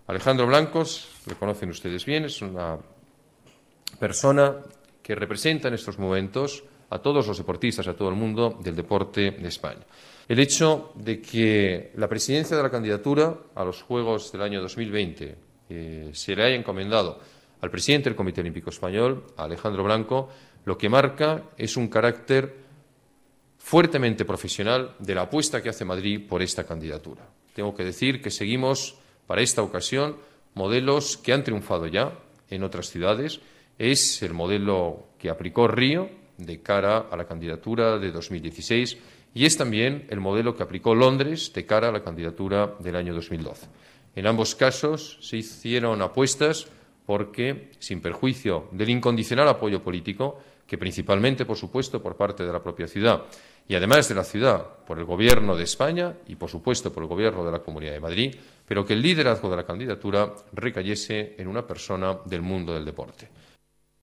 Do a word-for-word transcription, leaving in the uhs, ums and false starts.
Alejandro Blancos, le conocen ustedes bien, es una persona que representa en estos momentos a todos los deportistas, a todo el mundo del deporte de España. El hecho de que la presidencia de la candidatura a los Juegos del año dos mil veinte eh, se le haya encomendado al presidente del Comité Olímpico Español, a Alejandro Blanco, lo que marca es un carácter fuertemente profesional de la apuesta que hace Madrid por esta candidatura. Tengo que decir que seguimos, para esta ocasión, modelos que han triunfado ya en otras ciudades. Es el modelo que aplicó Río de cara a la candidatura de dos mil dieciséis y es también el modelo que aplicó Londres de cara a la candidatura del año dos mil doce. En ambos casos se hicieron apuestas porque, sin perjuicio del incondicional apoyo político, que principalmente, por supuesto, por parte de la propia ciudad y además de la ciudad, por el Gobierno de España y, por supuesto, por el Gobierno de la Comunidad de Madrid, pero que el liderazgo de la candidatura recayese en una persona del mundo del deporte.